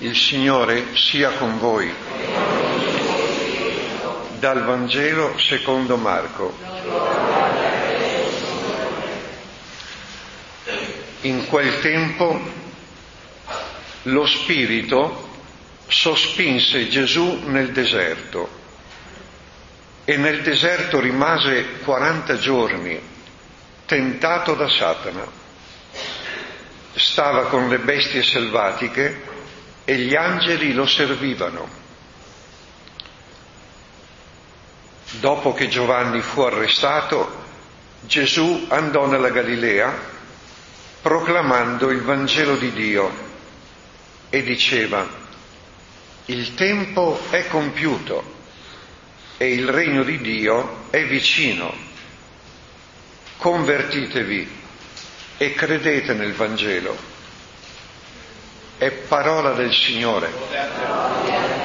Il Signore sia con voi. Dal Vangelo secondo Marco. In quel tempo lo Spirito sospinse Gesù nel deserto e nel deserto rimase 40 giorni, tentato da Satana. Stava con le bestie selvatiche e gli angeli lo servivano. Dopo che Giovanni fu arrestato, Gesù andò nella Galilea proclamando il Vangelo di Dio e diceva: il tempo è compiuto e il regno di Dio è vicino. Convertitevi e credete nel Vangelo. È parola del Signore.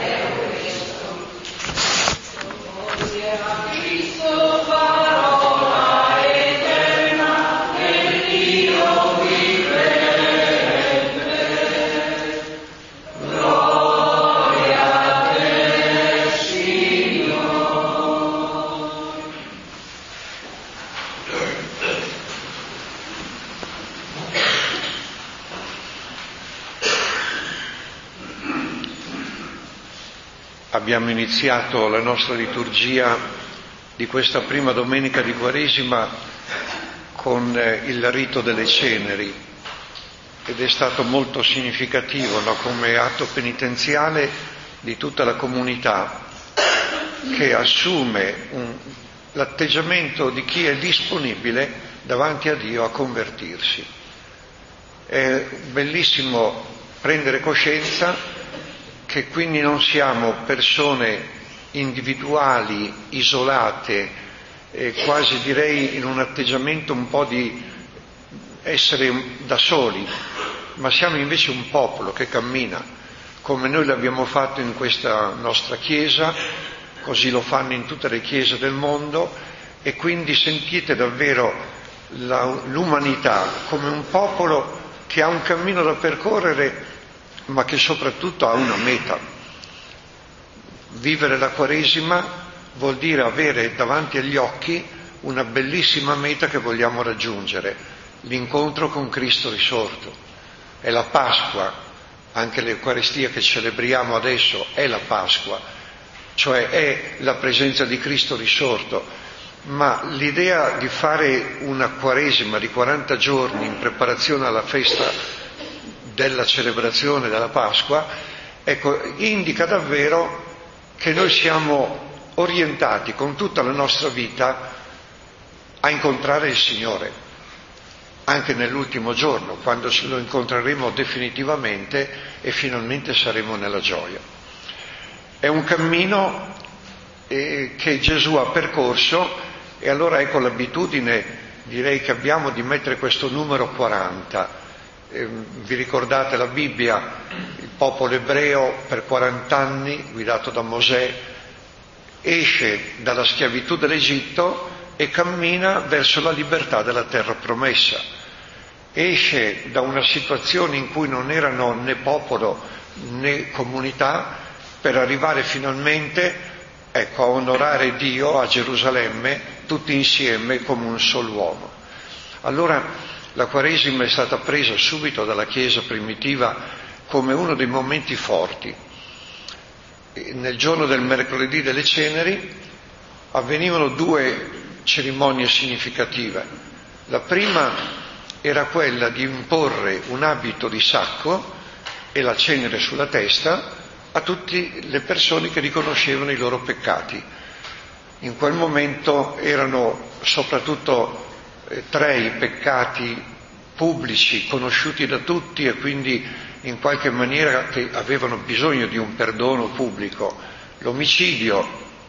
Abbiamo iniziato la nostra liturgia di questa prima domenica di Quaresima con il rito delle ceneri ed è stato molto significativo, no? Come atto penitenziale di tutta la comunità che assume l'atteggiamento di chi è disponibile davanti a Dio a convertirsi. È bellissimo prendere coscienza che quindi non siamo persone individuali, isolate, quasi direi in un atteggiamento un po' di essere da soli, ma siamo invece un popolo che cammina, come noi l'abbiamo fatto in questa nostra Chiesa, così lo fanno in tutte le chiese del mondo, e quindi sentite davvero l'umanità come un popolo che ha un cammino da percorrere, ma che soprattutto ha una meta. Vivere la Quaresima vuol dire avere davanti agli occhi una bellissima meta che vogliamo raggiungere, l'incontro con Cristo risorto. È la Pasqua, anche l'Eucaristia che celebriamo adesso è la Pasqua, cioè è la presenza di Cristo risorto, ma l'idea di fare una Quaresima di 40 giorni in preparazione alla festa della celebrazione della Pasqua, ecco, indica davvero che noi siamo orientati con tutta la nostra vita a incontrare il Signore, anche nell'ultimo giorno, quando lo incontreremo definitivamente e finalmente saremo nella gioia. È un cammino che Gesù ha percorso, e allora ecco l'abitudine, direi, che abbiamo di mettere questo numero 40. Vi ricordate la Bibbia? Il popolo ebreo per 40 anni, guidato da Mosè, esce dalla schiavitù dell'Egitto e cammina verso la libertà della terra promessa. Esce da una situazione in cui non erano né popolo né comunità per arrivare finalmente, ecco, a onorare Dio a Gerusalemme tutti insieme come un solo uomo. Allora la Quaresima è stata presa subito dalla Chiesa primitiva come uno dei momenti forti. Nel giorno del mercoledì delle ceneri avvenivano 2 cerimonie significative. La prima era quella di imporre un abito di sacco e la cenere sulla testa a tutte le persone che riconoscevano i loro peccati. In quel momento erano soprattutto 3 i peccati pubblici conosciuti da tutti e quindi in qualche maniera che avevano bisogno di un perdono pubblico: l'omicidio,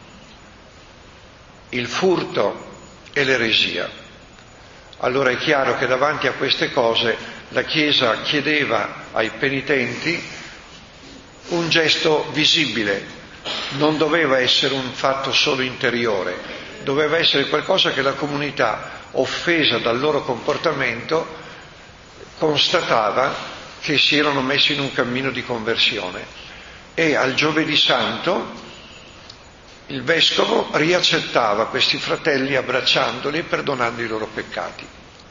il furto e l'eresia. Allora è chiaro che davanti a queste cose la Chiesa chiedeva ai penitenti un gesto visibile, non doveva essere un fatto solo interiore, doveva essere qualcosa che la comunità, offesa dal loro comportamento, constatava che si erano messi in un cammino di conversione. E al Giovedì Santo il vescovo riaccettava questi fratelli abbracciandoli e perdonando i loro peccati.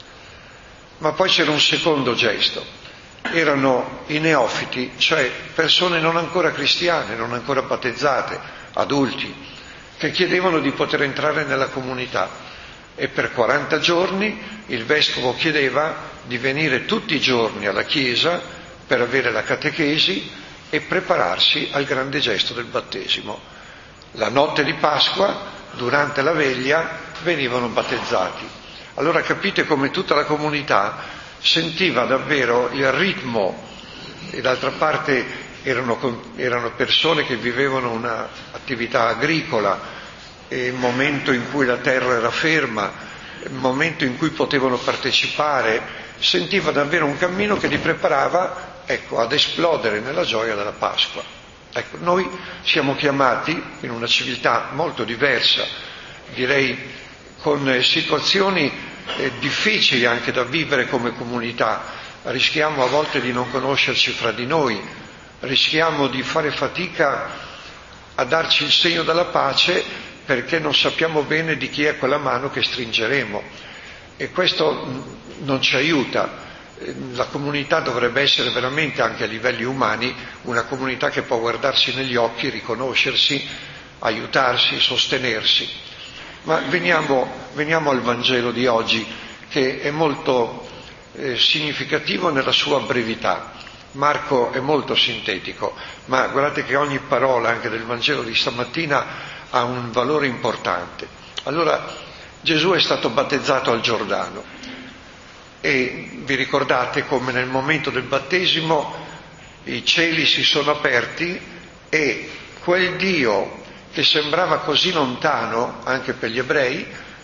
Ma poi c'era un secondo gesto. Erano i neofiti, cioè persone non ancora cristiane, non ancora battezzate, adulti, che chiedevano di poter entrare nella comunità. E per 40 giorni il vescovo chiedeva di venire tutti i giorni alla chiesa per avere la catechesi e prepararsi al grande gesto del battesimo. La notte di Pasqua, durante la veglia, venivano battezzati. Allora capite come tutta la comunità sentiva davvero il ritmo, e d'altra parte erano persone che vivevano un'attività agricola, il momento in cui la terra era ferma, il momento in cui potevano partecipare, sentiva davvero un cammino che li preparava, ad esplodere nella gioia della Pasqua. Noi siamo chiamati in una civiltà molto diversa, direi con situazioni difficili anche da vivere come comunità. Rischiamo a volte di non conoscerci fra di noi, rischiamo di fare fatica a darci il segno della pace perché non sappiamo bene di chi è quella mano che stringeremo, e questo non ci aiuta. La comunità dovrebbe essere veramente, anche a livelli umani, una comunità che può guardarsi negli occhi, riconoscersi, aiutarsi, sostenersi. Ma veniamo al Vangelo di oggi, che è molto significativo nella sua brevità. Marco è molto sintetico, ma guardate che ogni parola anche del Vangelo di stamattina ha un valore importante. Allora, Gesù è stato battezzato al Giordano e vi ricordate come nel momento del battesimo i cieli si sono aperti e quel Dio che sembrava così lontano anche per gli ebrei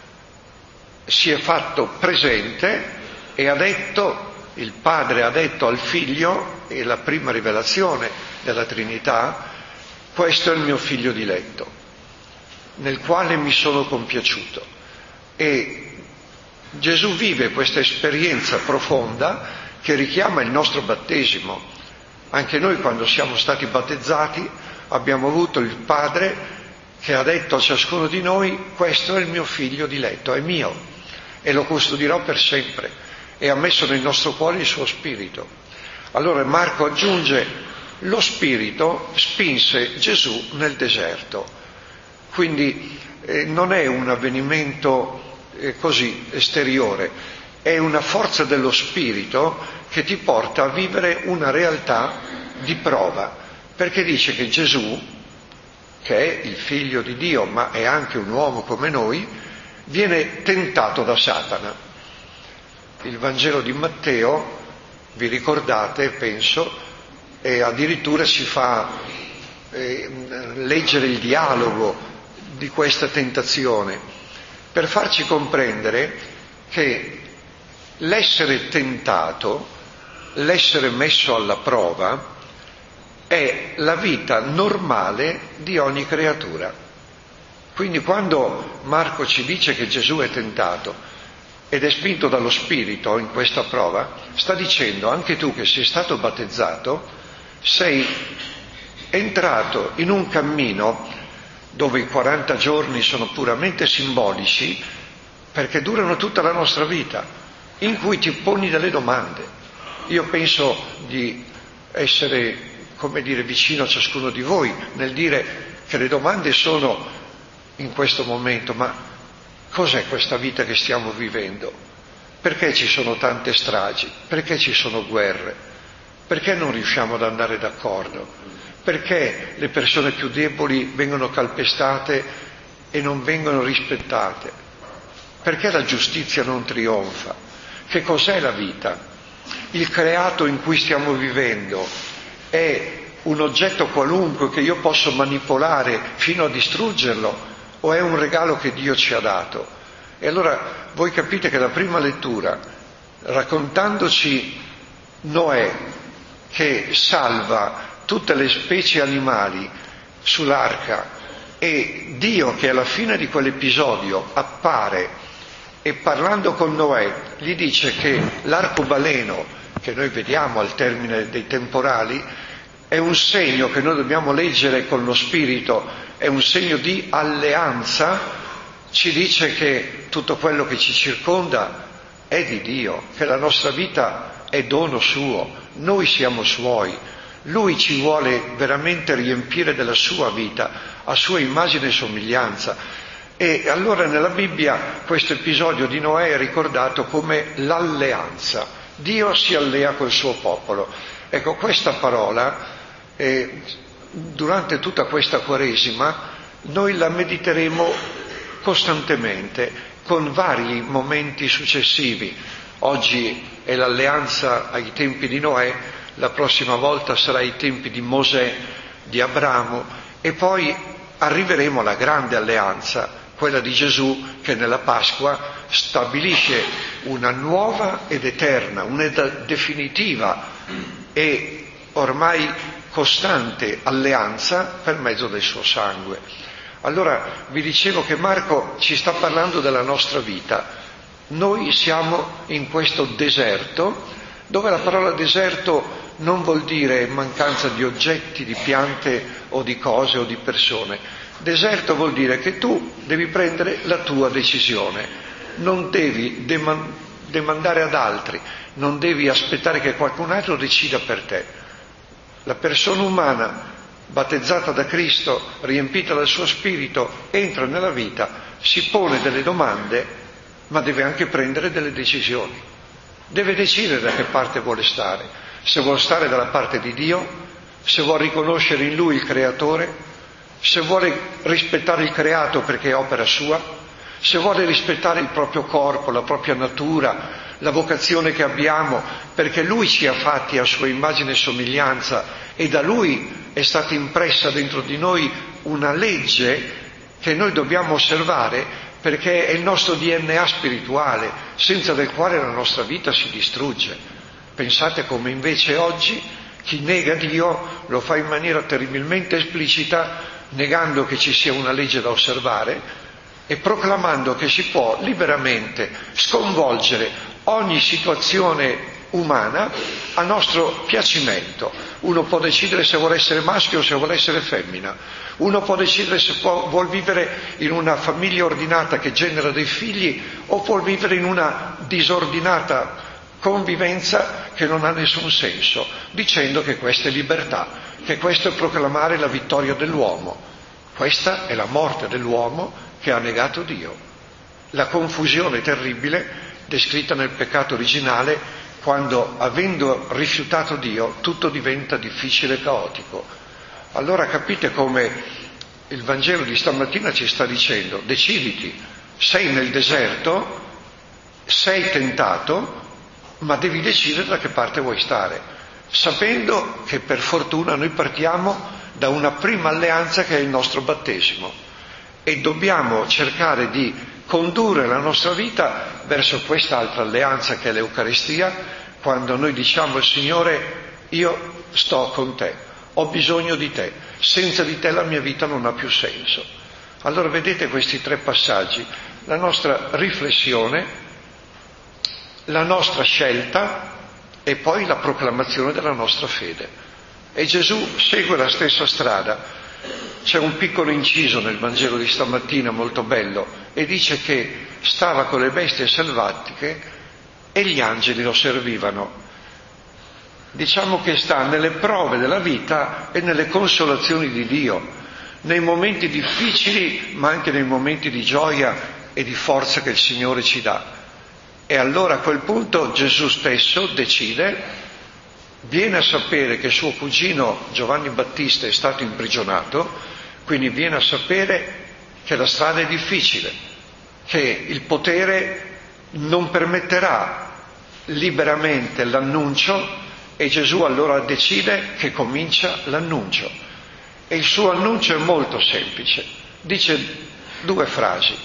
si è fatto presente e ha detto, il Padre ha detto al Figlio, è la prima rivelazione della Trinità: questo è il mio Figlio diletto, nel quale mi sono compiaciuto. E Gesù vive questa esperienza profonda che richiama il nostro battesimo. Anche noi, quando siamo stati battezzati, abbiamo avuto il Padre che ha detto a ciascuno di noi: questo è il mio Figlio diletto, è mio e lo custodirò per sempre, e ha messo nel nostro cuore il suo Spirito. Allora Marco aggiunge: lo Spirito spinse Gesù nel deserto. Quindi non è un avvenimento così esteriore, è una forza dello Spirito che ti porta a vivere una realtà di prova, perché dice che Gesù, che è il Figlio di Dio ma è anche un uomo come noi, viene tentato da Satana. Il Vangelo di Matteo, vi ricordate, penso, e addirittura ci fa leggere il dialogo di questa tentazione, per farci comprendere che l'essere tentato, l'essere messo alla prova, è la vita normale di ogni creatura. Quindi quando Marco ci dice che Gesù è tentato ed è spinto dallo Spirito in questa prova, sta dicendo: anche tu che sei stato battezzato sei entrato in un cammino dove i 40 giorni sono puramente simbolici, perché durano tutta la nostra vita, in cui ti poni delle domande. Io penso di essere, vicino a ciascuno di voi nel dire che le domande sono in questo momento: ma cos'è questa vita che stiamo vivendo? Perché ci sono tante stragi? Perché ci sono guerre? Perché non riusciamo ad andare d'accordo? Perché le persone più deboli vengono calpestate e non vengono rispettate? Perché la giustizia non trionfa? Che cos'è la vita? Il creato in cui stiamo vivendo è un oggetto qualunque che io posso manipolare fino a distruggerlo, o è un regalo che Dio ci ha dato? E allora voi capite che la prima lettura, raccontandoci Noè che salva tutte le specie animali sull'arca, e Dio che alla fine di quell'episodio appare e parlando con Noè gli dice che l'arcobaleno che noi vediamo al termine dei temporali, è un segno che noi dobbiamo leggere con lo Spirito, è un segno di alleanza, ci dice che tutto quello che ci circonda è di Dio, che la nostra vita è dono suo, noi siamo suoi, Lui ci vuole veramente riempire della sua vita, a sua immagine e somiglianza. E allora nella Bibbia questo episodio di Noè è ricordato come l'alleanza. Dio si allea col suo popolo. Ecco, questa parola, durante tutta questa Quaresima, noi la mediteremo costantemente, con vari momenti successivi. Oggi è l'alleanza ai tempi di Noè, la prossima volta sarà ai tempi di Mosè, di Abramo, e poi arriveremo alla grande alleanza, quella di Gesù, che nella Pasqua stabilisce una nuova ed eterna, una definitiva e ormai costante alleanza per mezzo del suo sangue. Allora vi dicevo che Marco ci sta parlando della nostra vita. Noi siamo in questo deserto, dove la parola deserto non vuol dire mancanza di oggetti, di piante o di cose o di persone. Deserto vuol dire che tu devi prendere la tua decisione, non devi demandare ad altri, non devi aspettare che qualcun altro decida per te. La persona umana, battezzata da Cristo, riempita dal suo Spirito, entra nella vita, si pone delle domande, ma deve anche prendere delle decisioni. Deve decidere da che parte vuole stare, se vuole stare dalla parte di Dio, se vuole riconoscere in Lui il Creatore, se vuole rispettare il creato perché è opera sua, se vuole rispettare il proprio corpo, la propria natura, la vocazione che abbiamo, perché Lui ci ha fatti a sua immagine e somiglianza e da Lui è stata impressa dentro di noi una legge che noi dobbiamo osservare, perché è il nostro DNA spirituale, senza del quale la nostra vita si distrugge. Pensate come invece oggi chi nega Dio lo fa in maniera terribilmente esplicita, negando che ci sia una legge da osservare e proclamando che si può liberamente sconvolgere ogni situazione umana a nostro piacimento. Uno può decidere se vuole essere maschio o se vuole essere femmina, uno può decidere se vuol vivere in una famiglia ordinata che genera dei figli o può vivere in una disordinata convivenza che non ha nessun senso, dicendo che questa è libertà, che questo è proclamare la vittoria dell'uomo. Questa è la morte dell'uomo che ha negato Dio. La confusione terribile descritta nel peccato originale, quando, avendo rifiutato Dio, tutto diventa difficile e caotico. Allora capite come il Vangelo di stamattina ci sta dicendo: deciditi, sei nel deserto, sei tentato, ma devi decidere da che parte vuoi stare, sapendo che per fortuna noi partiamo da una prima alleanza che è il nostro battesimo e dobbiamo cercare di condurre la nostra vita verso quest'altra alleanza che è l'Eucaristia, quando noi diciamo al Signore: io sto con te, ho bisogno di te, senza di te la mia vita non ha più senso. Allora vedete questi tre passaggi: la nostra riflessione, la nostra scelta e poi la proclamazione della nostra fede. E Gesù segue la stessa strada. C'è un piccolo inciso nel Vangelo di stamattina molto bello e dice che stava con le bestie selvatiche e gli angeli lo servivano. Diciamo che sta nelle prove della vita e nelle consolazioni di Dio, nei momenti difficili ma anche nei momenti di gioia e di forza che il Signore ci dà. E allora a quel punto Gesù stesso decide, viene a sapere che suo cugino Giovanni Battista è stato imprigionato, quindi viene a sapere che la strada è difficile, che il potere non permetterà liberamente l'annuncio, e Gesù allora decide che comincia l'annuncio. E il suo annuncio è molto semplice, dice due frasi: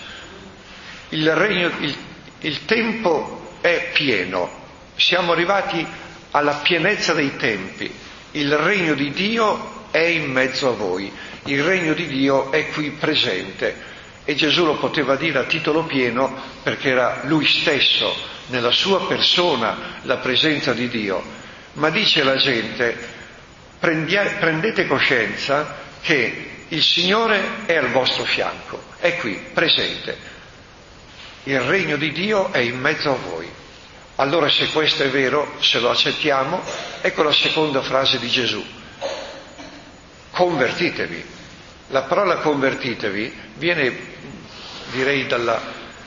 il tempo è pieno, siamo arrivati alla pienezza dei tempi, il regno di Dio è in mezzo a voi, il regno di Dio è qui presente E Gesù lo poteva dire a titolo pieno perché era lui stesso, nella sua persona, la presenza di Dio. Ma dice la gente: prendete coscienza che il Signore è al vostro fianco, è qui, presente. Il regno di Dio è in mezzo a voi. Allora, se questo è vero, se lo accettiamo, ecco la seconda frase di Gesù: convertitevi. La parola convertitevi viene, direi, dalla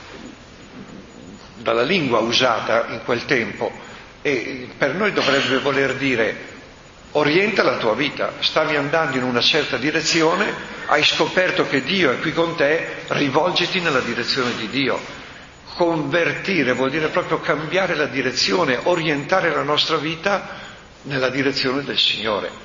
lingua usata in quel tempo, e per noi dovrebbe voler dire: orienta la tua vita, stavi andando in una certa direzione, hai scoperto che Dio è qui con te, rivolgiti nella direzione di Dio. Convertire vuol dire proprio cambiare la direzione, orientare la nostra vita nella direzione del Signore.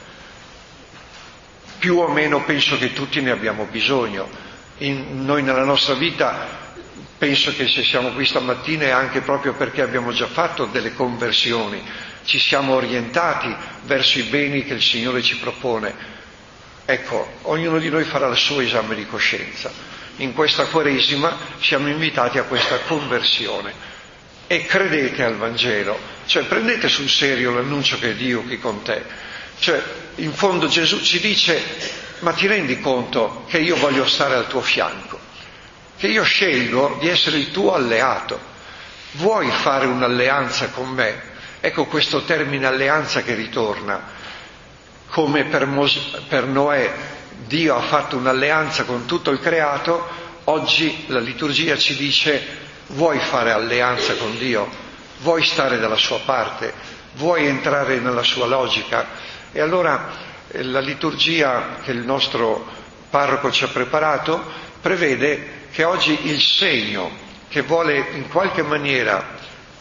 Più o meno penso che tutti ne abbiamo bisogno. Noi nella nostra vita, penso che se siamo qui stamattina è anche proprio perché abbiamo già fatto delle conversioni, ci siamo orientati verso i beni che il Signore ci propone. Ecco, ognuno di noi farà il suo esame di coscienza. In questa Quaresima siamo invitati a questa conversione. E credete al Vangelo, cioè prendete sul serio l'annuncio che è Dio qui con te. Cioè, in fondo Gesù ci dice: ma ti rendi conto che io voglio stare al tuo fianco? Che io scelgo di essere il tuo alleato. Vuoi fare un'alleanza con me? Ecco questo termine alleanza che ritorna. Come per Noè Dio ha fatto un'alleanza con tutto il creato, oggi la liturgia ci dice: vuoi fare alleanza con Dio? Vuoi stare dalla sua parte? Vuoi entrare nella sua logica? E allora la liturgia che il nostro parroco ci ha preparato prevede che oggi il segno che vuole in qualche maniera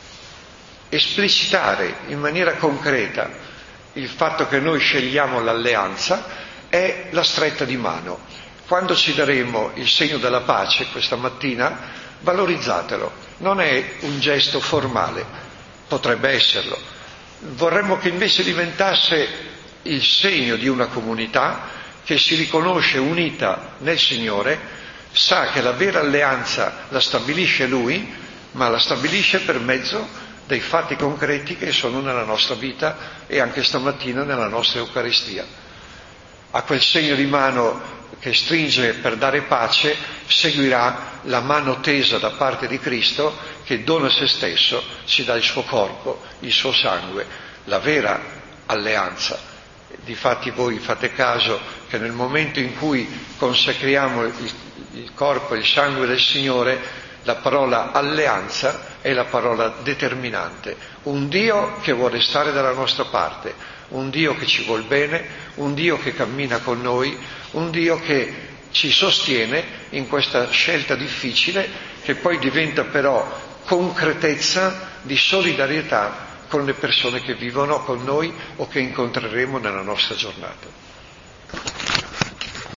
esplicitare in maniera concreta il fatto che noi scegliamo l'alleanza è la stretta di mano. Quando ci daremo il segno della pace questa mattina, valorizzatelo. Non è un gesto formale, potrebbe esserlo. Vorremmo che invece diventasse il segno di una comunità che si riconosce unita nel Signore, sa che la vera alleanza la stabilisce Lui, ma la stabilisce per mezzo dei fatti concreti che sono nella nostra vita e anche stamattina nella nostra Eucaristia. A quel segno di mano che stringe per dare pace seguirà la mano tesa da parte di Cristo che dona se stesso, ci dà il suo corpo, il suo sangue, la vera alleanza. Difatti voi fate caso che nel momento in cui consacriamo il corpo e il sangue del Signore, la parola alleanza è la parola determinante. Un Dio che vuole stare dalla nostra parte, un Dio che ci vuol bene, un Dio che cammina con noi, un Dio che ci sostiene in questa scelta difficile che poi diventa però concretezza di solidarietà con le persone che vivono con noi o che incontreremo nella nostra giornata.